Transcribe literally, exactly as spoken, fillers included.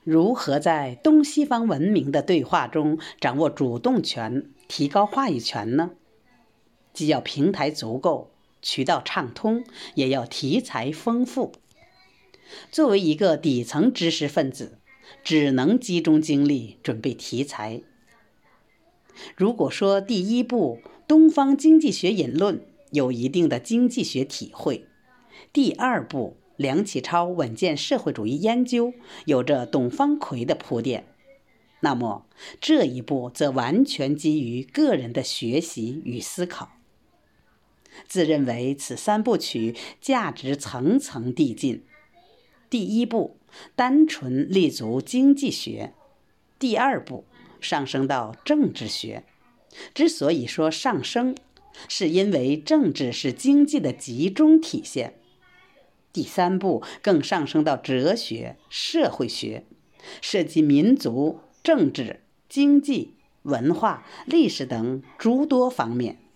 如何在东西方文明的对话中掌握主动权，提高话语权呢？既要平台足够，渠道畅通，也要题材丰富。作为一个底层知识分子，只能集中精力准备题材。如果说第一部《东方经济学引论》有一定的经济学体会，第二部《梁启超稳健社会主义研究》有着董方奎的铺垫，那么这一部则完全基于个人的学习与思考。自认为此三部曲价值层层递进，第一部单纯立足经济学，第二部上升到政治学。之所以说上升，是因为政治是经济的集中体现。第三部更上升到哲学、社会学，涉及民族、政治、经济、文化、历史等诸多方面。